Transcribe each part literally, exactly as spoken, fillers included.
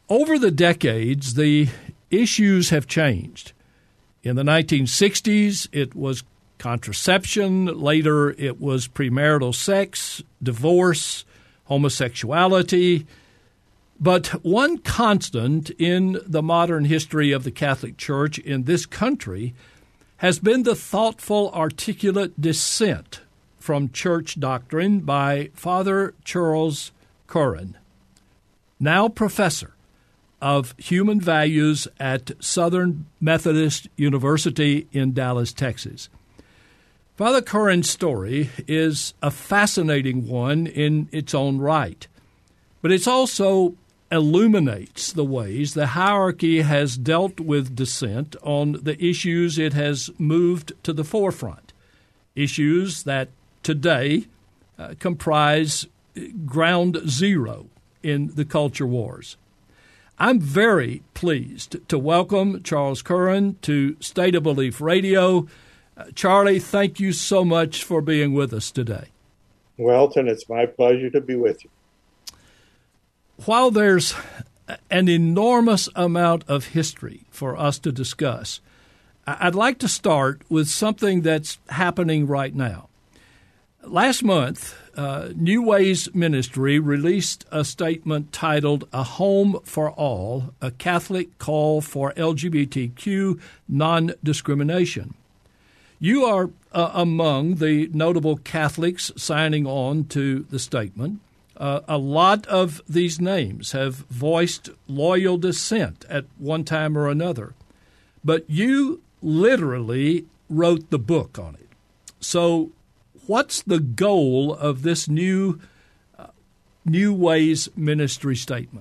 Over the decades, the issues have changed. In the nineteen sixties, it was contraception. Later, it was premarital sex, divorce, homosexuality. But one constant in the modern history of the Catholic Church in this country has been the thoughtful, articulate dissent from church doctrine by Father Charles Curran, now professor of human values at Southern Methodist University in Dallas, Texas. Father Curran's story is a fascinating one in its own right, but it also illuminates the ways the hierarchy has dealt with dissent on the issues it has moved to the forefront, issues that today uh, comprise ground zero in the culture wars. I'm very pleased to welcome Charles Curran to State of Belief Radio. Uh, Charlie, thank you so much for being with us today. Welton, it's my pleasure to be with you. While there's an enormous amount of history for us to discuss, I'd like to start with something that's happening right now. Last month, uh, New Ways Ministry released a statement titled A Home for All, a Catholic Call for L G B T Q Non-Discrimination. You are uh, among the notable Catholics signing on to the statement. Uh, a lot of these names have voiced loyal dissent at one time or another, but you literally wrote the book on it. So what's the goal of this new uh, New Ways Ministry statement?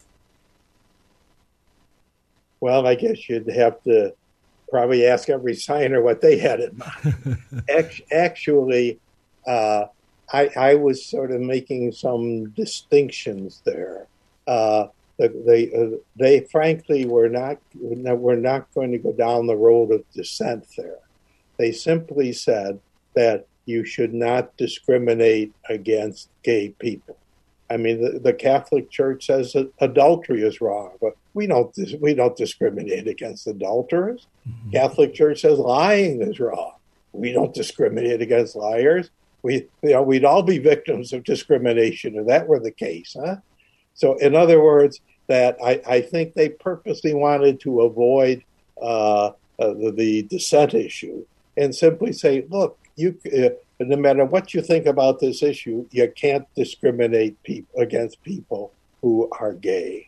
Well, I guess you'd have to probably ask every signer what they had in mind. Actually, uh, I, I was sort of making some distinctions there. Uh, they, uh, they frankly were not were not going to go down the road of dissent there. They simply said that you should not discriminate against gay people. I mean, the, the Catholic Church says that adultery is wrong, but we don't we don't discriminate against adulterers. Mm-hmm. Catholic Church says lying is wrong. We don't discriminate against liars. We, you know, we'd all be victims of discrimination if that were the case, huh? So, in other words, that I, I think they purposely wanted to avoid uh, uh, the, the dissent issue and simply say, look, you uh, no matter what you think about this issue, you can't discriminate pe- against people who are gay.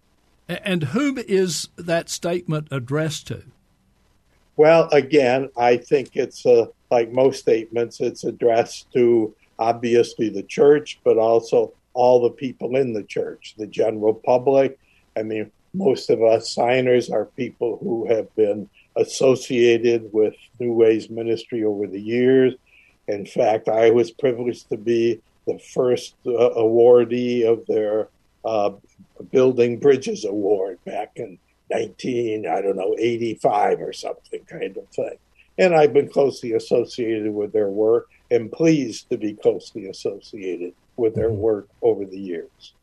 And whom is that statement addressed to? Well, again, I think it's uh, like most statements, it's addressed to obviously the church, but also all the people in the church, the general public. I mean, most of us signers are people who have been associated with New Ways Ministry over the years. In fact, I was privileged to be the first uh, awardee of their uh, Building Bridges Award back in nineteen, I don't know, eighty-five or something kind of thing. And I've been closely associated with their work and pleased to be closely associated with their work over the years.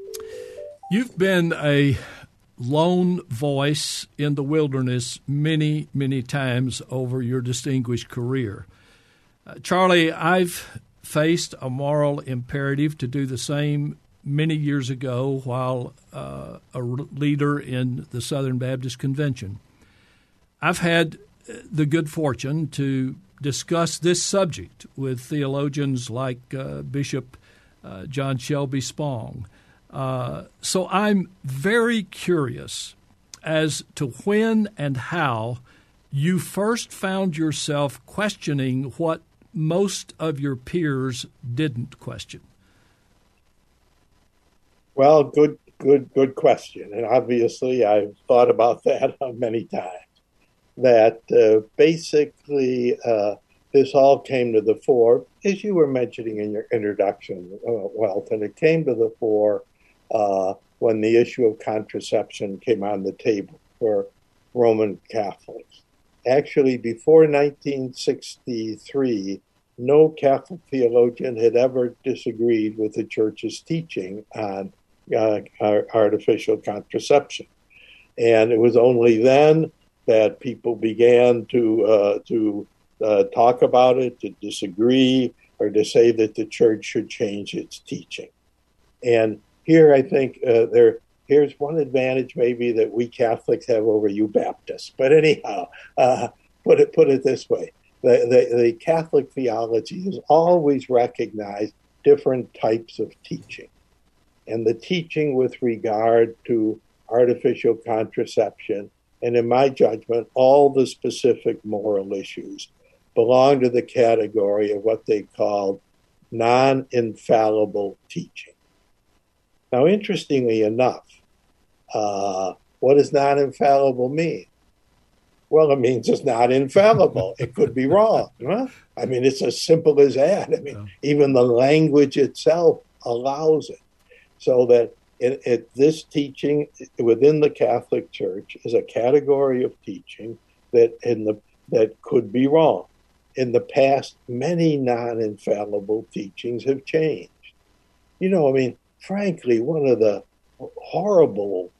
You've been a lone voice in the wilderness many, many times over your distinguished career. Uh, Charlie, I've faced a moral imperative to do the same many years ago while uh, a leader in the Southern Baptist Convention. I've had the good fortune to discuss this subject with theologians like uh, Bishop uh, John Shelby Spong. Uh, so I'm very curious as to when and how you first found yourself questioning what most of your peers didn't question. Well, good, good, good question. And obviously, I've thought about that many times. That uh, basically uh, this all came to the fore, as you were mentioning in your introduction, uh, Welton. It came to the fore uh, when the issue of contraception came on the table for Roman Catholics. Actually, before nineteen sixty-three, no Catholic theologian had ever disagreed with the Church's teaching on uh, artificial contraception. And it was only then that people began to uh, to uh, talk about it, to disagree, or to say that the church should change its teaching. And here, I think uh, there here's one advantage maybe that we Catholics have over you Baptists. But anyhow, uh, put it put it this way: the, the the Catholic theology has always recognized different types of teaching, and the teaching with regard to artificial contraception, and in my judgment, all the specific moral issues belong to the category of what they called non-infallible teaching. Now, interestingly enough, uh, what does non-infallible mean? Well, it means it's not infallible. It could be wrong. Huh? I mean, it's as simple as that. I mean, yeah. Even the language itself allows it. So that it, it, this teaching within the Catholic Church is a category of teaching that in the that could be wrong. In the past, many non-infallible teachings have changed. You know, I mean, frankly, one of the horrible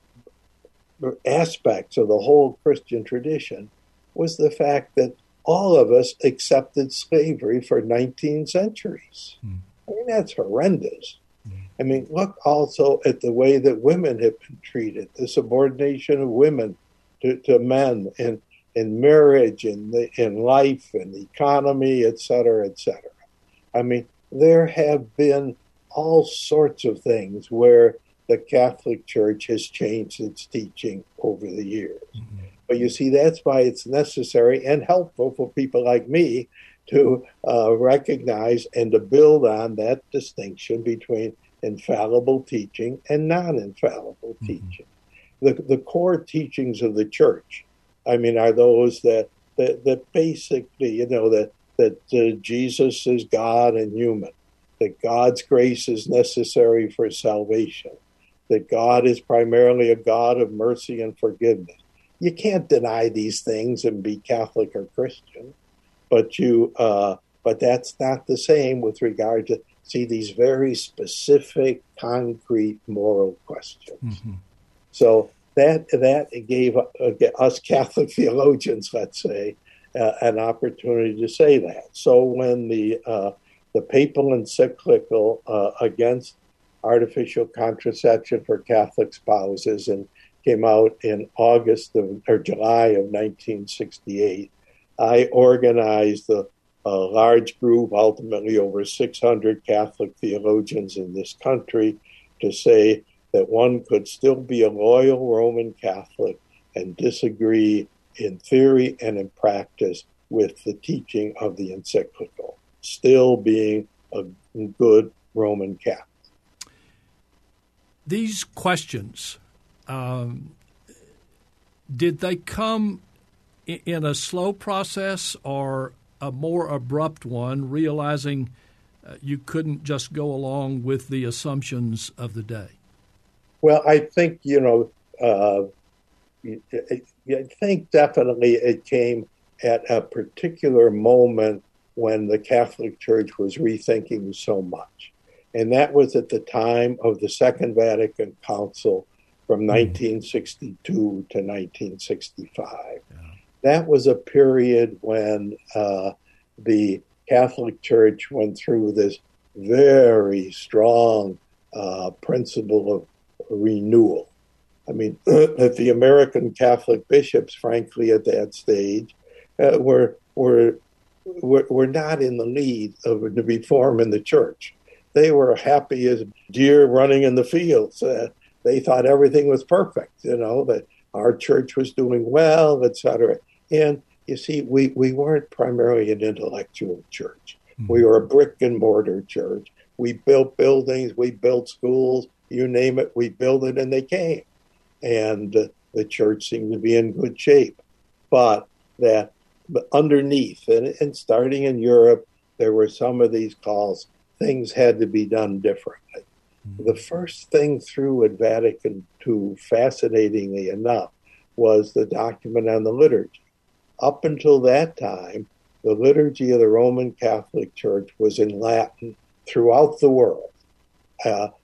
aspects of the whole Christian tradition was the fact that all of us accepted slavery for nineteen centuries. Mm. I mean, that's horrendous. Mm. I mean, look also at the way that women have been treated, the subordination of women to, to men in, in marriage, in, the, in life, in the economy, et cetera, et cetera. I mean, there have been all sorts of things where the Catholic Church has changed its teaching over the years. Mm-hmm. But you see, that's why it's necessary and helpful for people like me to uh, recognize and to build on that distinction between infallible teaching and non-infallible mm-hmm. teaching. The, the core teachings of the Church, I mean, are those that, that, that basically, you know, that, that uh, Jesus is God and human, that God's grace is necessary for salvation, that God is primarily a God of mercy and forgiveness. You can't deny these things and be Catholic or Christian, but you, uh, but that's not the same with regard to, see, these very specific, concrete moral questions. Mm-hmm. So that that gave us Catholic theologians, let's say, uh, an opportunity to say that. So when the uh, the papal encyclical uh, against artificial contraception for Catholic spouses and came out in August of, or July of nineteen sixty-eight, I organized a, a large group, ultimately over six hundred Catholic theologians in this country, to say that one could still be a loyal Roman Catholic and disagree in theory and in practice with the teaching of the encyclical, still being a good Roman Catholic. These questions, um, did they come in a slow process or a more abrupt one, realizing uh, you couldn't just go along with the assumptions of the day? Well, I think, you know, uh, I think definitely it came at a particular moment when the Catholic Church was rethinking so much. And that was at the time of the Second Vatican Council from nineteen sixty-two to nineteen sixty-five. Yeah. That was a period when uh, the Catholic Church went through this very strong uh, principle of renewal. I mean, that the American Catholic bishops, frankly, at that stage, uh, were, were, were, were not in the lead of the reform in the church. They were happy as deer running in the fields. Uh, they thought everything was perfect, you know, that our church was doing well, et cetera. And you see, we, we weren't primarily an intellectual church. Mm-hmm. We were a brick and mortar church. We built buildings, we built schools, you name it, we built it and they came. And uh, the church seemed to be in good shape. But that but underneath, and, and starting in Europe, there were some of these calls. Things had to be done differently. Mm-hmm. The first thing through at Vatican two, fascinatingly enough, was the document on the liturgy. Up until that time, the liturgy of the Roman Catholic Church was in Latin throughout the world. Uh,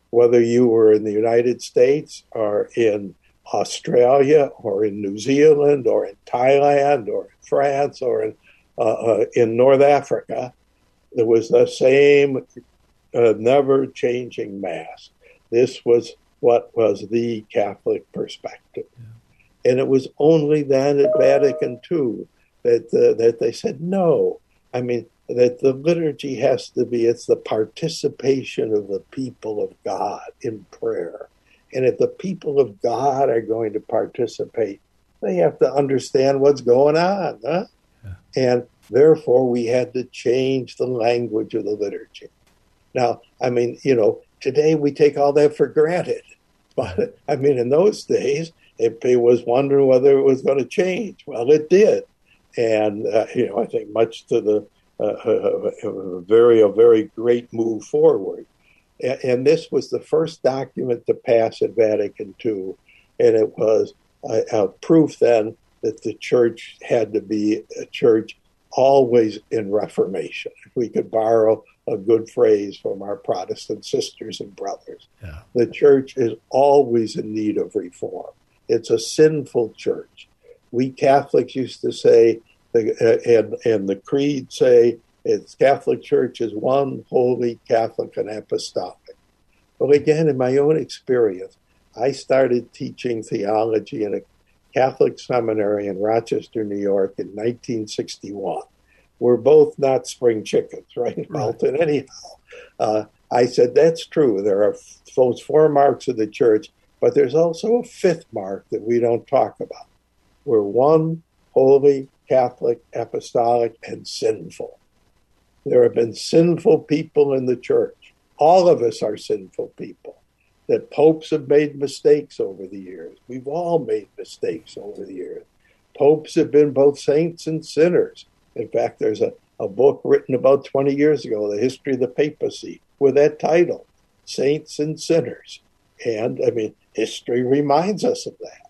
whether you were in the United States or in Australia or in New Zealand or in Thailand or in France or in, uh, uh, in North Africa, there was the same uh, never-changing Mass. This was what was the Catholic perspective. Yeah. And it was only then at Vatican Two that, uh, that they said, no, I mean, that the liturgy has to be, it's the participation of the people of God in prayer. And if the people of God are going to participate, they have to understand what's going on. Huh? Yeah. And therefore, we had to change the language of the liturgy. Now, I mean, you know, today we take all that for granted. But, I mean, in those days, it, it was wondering whether it was going to change. Well, it did. And, uh, you know, I think much to the uh, a, a very, a very great move forward. And, and this was the first document to pass at Vatican Two. And it was a, a proof then that the church had to be a church always in reformation. If we could borrow a good phrase from our Protestant sisters and brothers. Yeah. The church is always in need of reform. It's a sinful church. We Catholics used to say, the, uh, and, and the creed say, it's Catholic Church is one, holy, Catholic, and apostolic. Well, again, in my own experience, I started teaching theology in a Catholic seminary in Rochester, New York in nineteen sixty-one. We're both not spring chickens, right, Malton? Anyhow, uh, I said, that's true. There are those four marks of the church, but there's also a fifth mark that we don't talk about. We're one, holy, Catholic, apostolic, and sinful. There have been sinful people in the church. All of us are sinful people. That popes have made mistakes over the years. We've all made mistakes over the years. Popes have been both saints and sinners. In fact, there's a, a book written about twenty years ago, The History of the Papacy, with that title, Saints and Sinners. And, I mean, history reminds us of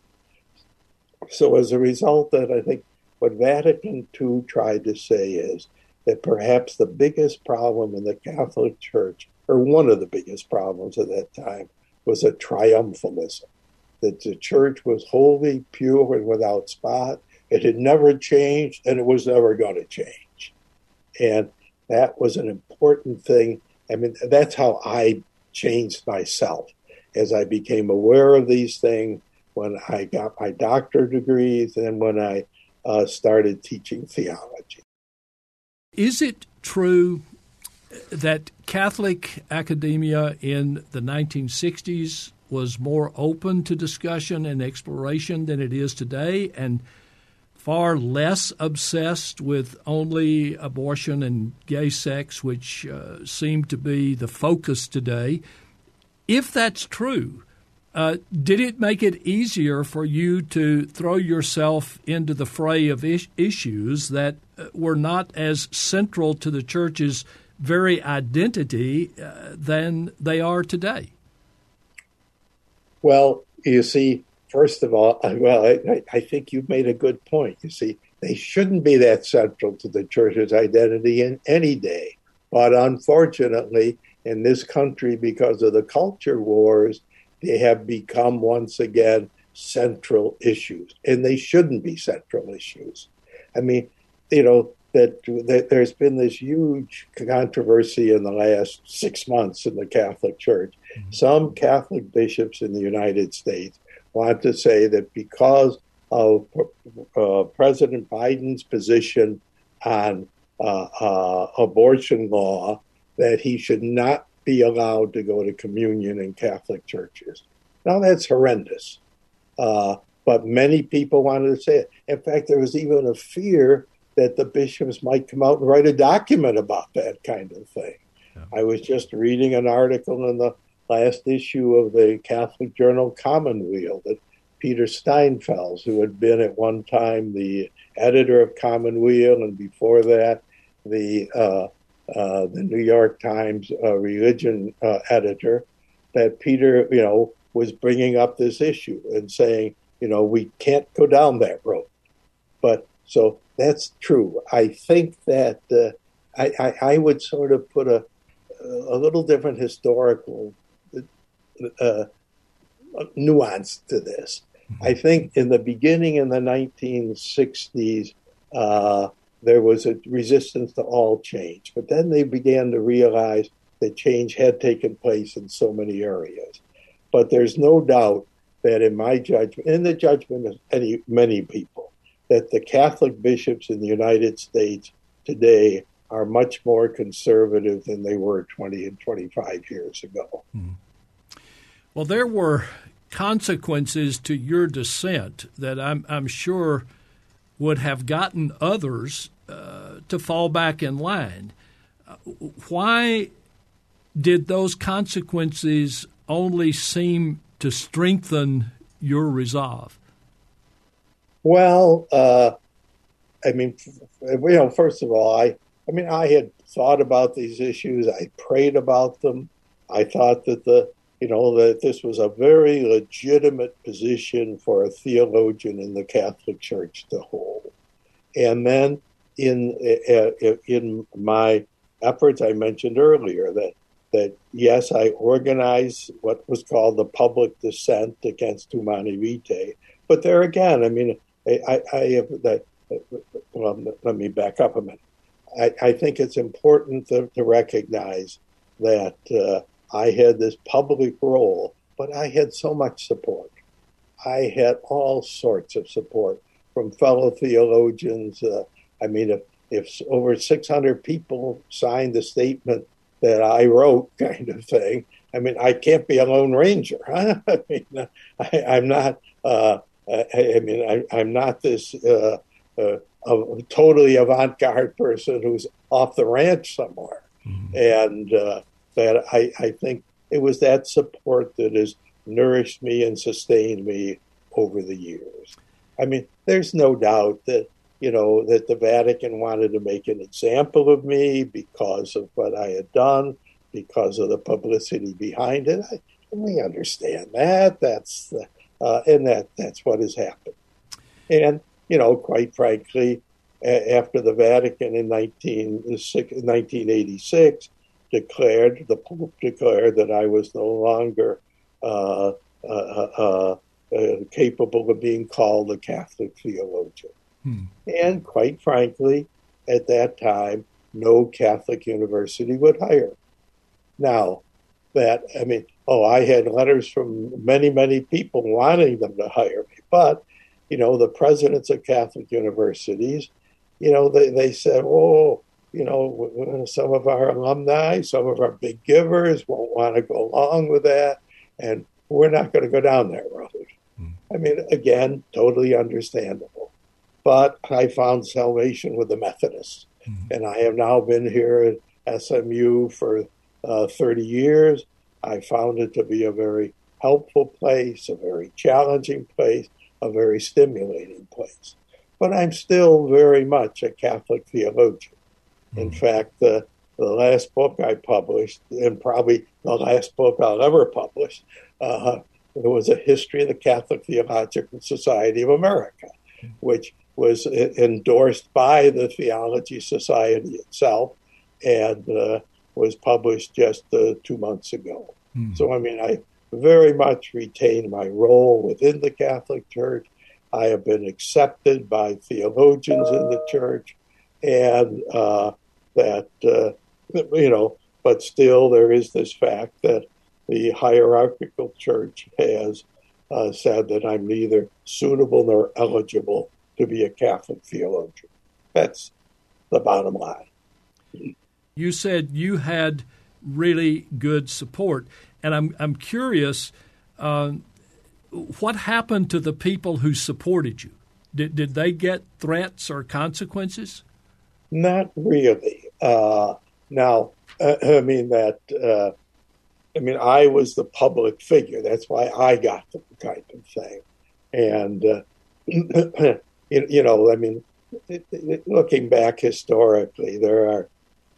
that. So as a result, that I think what Vatican Two tried to say is that perhaps the biggest problem in the Catholic Church, or one of the biggest problems at that time, was a triumphalism, that the church was holy, pure, and without spot. It had never changed, and it was never going to change. And that was an important thing. I mean, that's how I changed myself as I became aware of these things when I got my doctorate degrees and when I uh, started teaching theology. Is it true that Catholic academia in the nineteen sixties was more open to discussion and exploration than it is today, and far less obsessed with only abortion and gay sex, which uh, seem to be the focus today? If that's true, uh, did it make it easier for you to throw yourself into the fray of is- issues that uh, were not as central to the church's very identity uh, than they are today? Well, you see, first of all, well, I, I think you've made a good point. You see, they shouldn't be that central to the church's identity in any day. But unfortunately, in this country, because of the culture wars, they have become once again central issues. And they shouldn't be central issues. I mean, you know, that, that there's been this huge controversy in the last six months in the Catholic Church. Mm-hmm. Some Catholic bishops in the United States want to say that because of uh, President Biden's position on uh, uh, abortion law, that he should not be allowed to go to communion in Catholic churches. Now, that's horrendous. Uh, but many people wanted to say it. In fact, there was even a fear that the bishops might come out and write a document about that kind of thing. Yeah. I was just reading an article in the last issue of the Catholic journal Commonweal that Peter Steinfels, who had been at one time the editor of Commonweal and before that the uh, uh, the New York Times uh, religion uh, editor, that Peter, you know, was bringing up this issue and saying, you know, we can't go down that road. But so that's true. I think that uh, I, I, I would sort of put a a little different historical uh, nuance to this. I think in the beginning in the nineteen sixties, uh, there was a resistance to all change. But then they began to realize that change had taken place in so many areas. But there's no doubt that in my judgment, in the judgment of any, many people, that the Catholic bishops in the United States today are much more conservative than they were twenty and twenty-five years ago. Hmm. Well, there were consequences to your dissent that I'm, I'm sure would have gotten others uh, to fall back in line. Uh, why did those consequences only seem to strengthen your resolve? Well, uh, I mean, you know, first of all, I, I mean, I had thought about these issues. I prayed about them. I thought that the, you know, that this was a very legitimate position for a theologian in the Catholic Church to hold. And then in uh, in my efforts, I mentioned earlier that that yes, I organized what was called the public dissent against Humanae Vitae. But there again, I mean, I, I, I have that. Well, let me back up a minute. I, I think it's important to, to recognize that uh, I had this public role, but I had so much support. I had all sorts of support from fellow theologians. Uh, I mean, if, if over six hundred people signed the statement that I wrote, kind of thing, I mean, I can't be a Lone Ranger. Huh? I mean, I, I'm not. Uh, I, I mean, I, I'm not this uh, uh, a totally avant-garde person who's off the ranch somewhere, mm-hmm. and. Uh, that I, I think it was that support that has nourished me and sustained me over the years. I mean, there's no doubt that, you know, that the Vatican wanted to make an example of me because of what I had done, because of the publicity behind it. I, we understand that. That's uh, and that that's what has happened. And, you know, quite frankly, a- after the Vatican in nineteen eighty-six, declared, the Pope declared that I was no longer uh, uh, uh, uh, capable of being called a Catholic theologian. Hmm. And quite frankly, at that time, no Catholic university would hire. Now, that, I mean, oh, I had letters from many, many people wanting them to hire me. But, you know, the presidents of Catholic universities, you know, they, they said, oh, you know, some of our alumni, some of our big givers won't want to go along with that, and we're not going to go down that road. Mm. I mean, again, totally understandable. But I found salvation with the Methodists, mm. and I have now been here at S M U for uh, thirty years. I found it to be a very helpful place, a very challenging place, a very stimulating place. But I'm still very much a Catholic theologian. In fact, the, the last book I published, and probably the last book I'll ever publish, uh, it was a history of the Catholic Theological Society of America, which was endorsed by the Theology Society itself and uh, was published just uh, two months ago. Mm. So, I mean, I very much retain my role within the Catholic Church. I have been accepted by theologians in the Church, and uh, that, uh, you know, but still there is this fact that the hierarchical Church has uh, said that I'm neither suitable nor eligible to be a Catholic theologian. That's the bottom line. You said you had really good support, and I'm I'm curious, uh, what happened to the people who supported you? Did did they get threats or consequences? Not really. Uh, now, uh, I mean that. Uh, I mean, I was the public figure. That's why I got the kind of thing. And uh, you, you know, I mean, it, it, looking back historically, there are,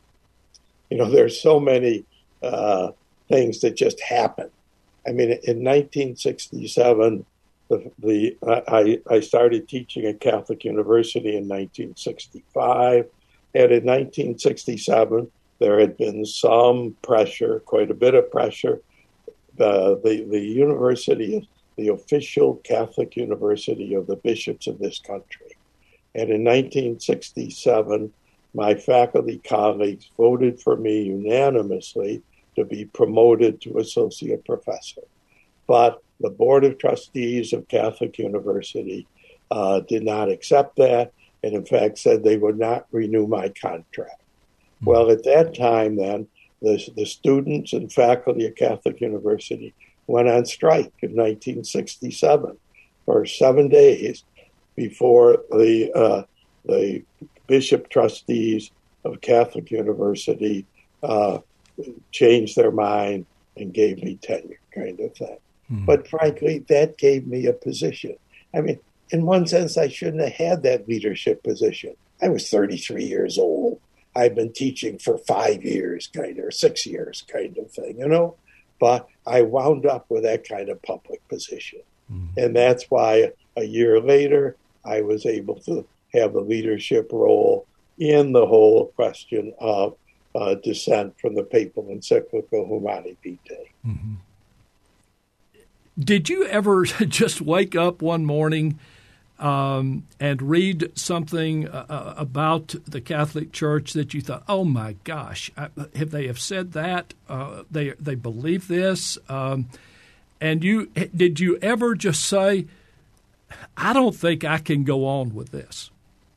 you know, there's so many uh, things that just happen. I mean, in nineteen sixty-seven, the, the I, I started teaching at Catholic University in nineteen sixty-five. And in nineteen sixty-seven, there had been some pressure, quite a bit of pressure, uh, the the university is the official Catholic university of the bishops of this country. And in nineteen sixty-seven, my faculty colleagues voted for me unanimously to be promoted to associate professor. But the Board of Trustees of Catholic University uh, did not accept that, and in fact said they would not renew my contract. Mm-hmm. Well, at that time then, the, the students and faculty at Catholic University went on strike in nineteen sixty-seven for seven days before the uh, the bishop trustees of Catholic University uh, changed their mind and gave me tenure, kind of thing. Mm-hmm. But frankly, that gave me a position. I mean, in one sense, I shouldn't have had that leadership position. I was thirty-three years old. I've been teaching for five years, kind of, or six years, kind of thing, you know? But I wound up with that kind of public position. Mm-hmm. And that's why a year later, I was able to have a leadership role in the whole question of uh, dissent from the papal encyclical Humanae Vitae. Mm-hmm. Did you ever just wake up one morning um, and read something uh, about the Catholic Church that you thought, oh my gosh, have they have said that? Uh, they they believe this? Um, and you did you ever just say, I don't think I can go on with this?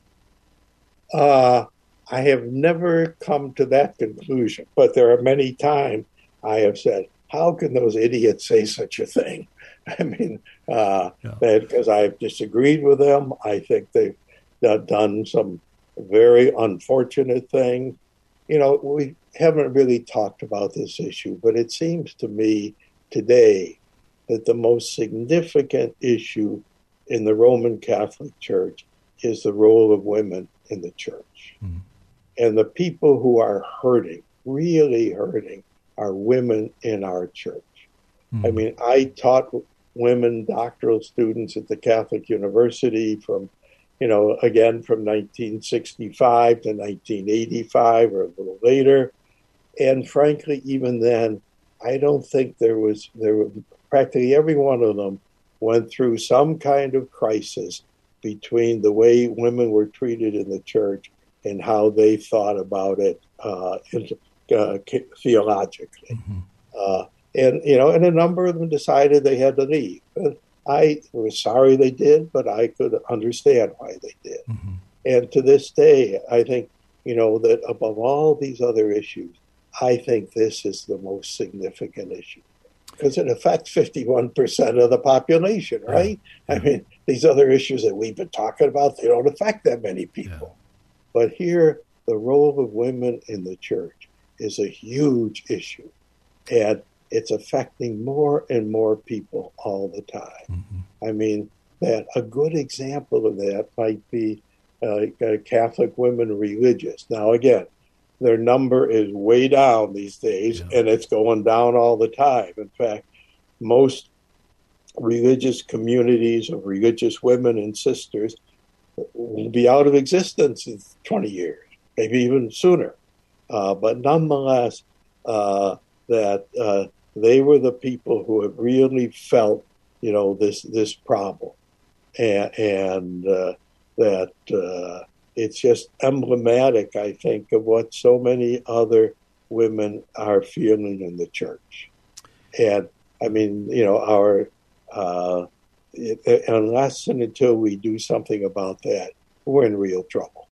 Uh, I have never come to that conclusion, but there are many times I have said, how can those idiots say such a thing? I mean, uh, yeah. because I've disagreed with them. I think they've done some very unfortunate things. You know, we haven't really talked about this issue, but it seems to me today that the most significant issue in the Roman Catholic Church is the role of women in the church. Mm. And the people who are hurting, really hurting, are women in our church. Mm. I mean, I taught women doctoral students at the Catholic University from, you know, again, from nineteen sixty-five to nineteen eighty-five or a little later. And frankly, even then, I don't think there was, there were practically every one of them went through some kind of crisis between the way women were treated in the church and how they thought about it uh, uh, theologically. Mm-hmm. Uh, and, you know, and a number of them decided they had to leave. And I was sorry they did, but I could understand why they did. Mm-hmm. And to this day, I think, you know, that above all these other issues, I think this is the most significant issue. Because it affects fifty-one percent of the population, right? Yeah. I mean, these other issues that we've been talking about, they don't affect that many people. Yeah. But here, the role of women in the church is a huge issue. And it's affecting more and more people all the time. Mm-hmm. I mean, that a good example of that might be uh, Catholic women religious. Now, again, their number is way down these days, yeah. and it's going down all the time. In fact, most religious communities of religious women and sisters will be out of existence in twenty years, maybe even sooner. Uh, but nonetheless, uh, that uh, they were the people who have really felt, you know, this this problem, and, and uh, that. Uh, It's just emblematic, I think, of what so many other women are feeling in the church. And, I mean, you know, our uh, it, unless and until we do something about that, we're in real trouble.